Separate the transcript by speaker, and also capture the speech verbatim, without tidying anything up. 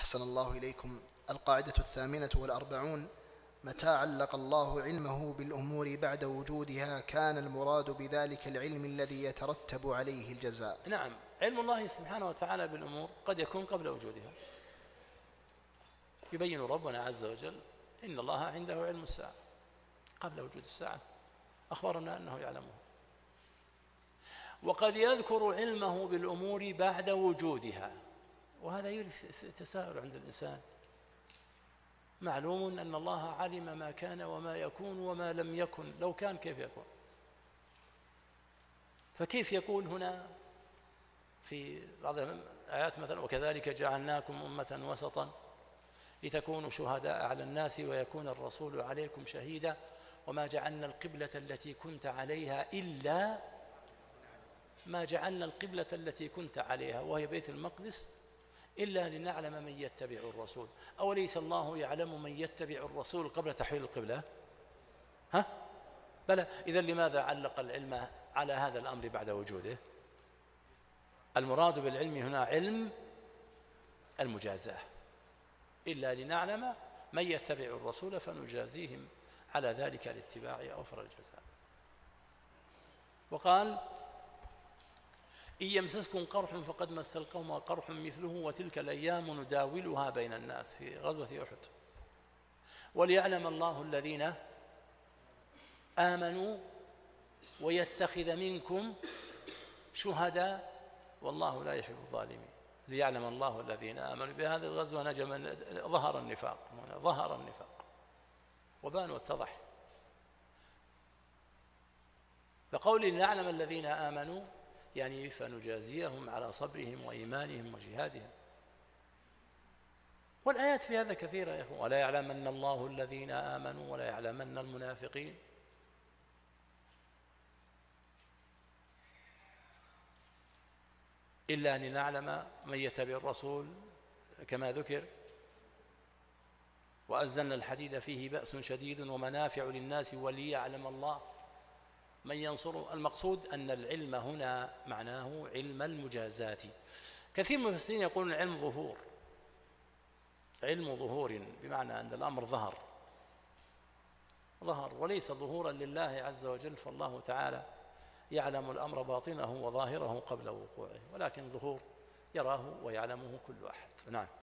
Speaker 1: أحسن الله إليكم. القاعدة الثامنة والأربعون: متى علق الله علمه بالأمور بعد وجودها كان المراد بذلك العلم الذي يترتب عليه الجزاء.
Speaker 2: نعم، علم الله سبحانه وتعالى بالأمور قد يكون قبل وجودها. يبين ربنا عز وجل إن الله عنده علم الساعة قبل وجود الساعة، أخبرنا أنه يعلمه. وقد يذكر علمه بالأمور بعد وجودها، وهذا يورث تساؤل عند الإنسان. معلوم أن الله علم ما كان وما يكون وما لم يكن، لو كان كيف يكون؟ فكيف يقول هنا في بعض الآيات مثلا: وكذلك جعلناكم أمة وسطا لتكونوا شهداء على الناس ويكون الرسول عليكم شهيدا وما جعلنا القبلة التي كنت عليها إلا ما جعلنا القبلة التي كنت عليها وهي بيت المقدس إلا لنعلم من يتبع الرسول. أوليس الله يعلم من يتبع الرسول قبل تحويل القبلة؟ ها؟ بلى. إذن لماذا علق العلم على هذا الأمر بعد وجوده؟ المراد بالعلم هنا علم المجازاة، إلا لنعلم من يتبع الرسول فنجازيهم على ذلك الاتباع أوفر الجزاء. وقال: إن يمسسكم قرح فقد مس القوم قرح مثله وتلك الأيام نداولها بين الناس، في غزوة أحد. وليعلم الله الذين آمنوا ويتخذ منكم شهداء والله لا يحب الظالمين. ليعلم الله الذين آمنوا. بهذه الغزوة نجم ظهر النفاق، ظهر النفاق وبان واتضح. فقول ليعلم الذين آمنوا يعني فنجازيهم على صبرهم وإيمانهم وجهادهم. والآيات في هذا كثيرة يا أخوان. ولا يعلمن الله الذين آمنوا ولا يعلمن المنافقين. إلا أن نعلم من يتبع الرسول كما ذكر. وأنزلنا الحديد فيه بأس شديد ومنافع للناس وليعلم الله من ينصره. المقصود أن العلم هنا معناه علم المجازات. كثير من المفسرين يقولون علم ظهور، علم ظهور بمعنى أن الأمر ظهر ظهر وليس ظهورا لله عز وجل، فالله تعالى يعلم الأمر باطنه وظاهره قبل وقوعه، ولكن ظهور يراه ويعلمه كل أحد. نعم.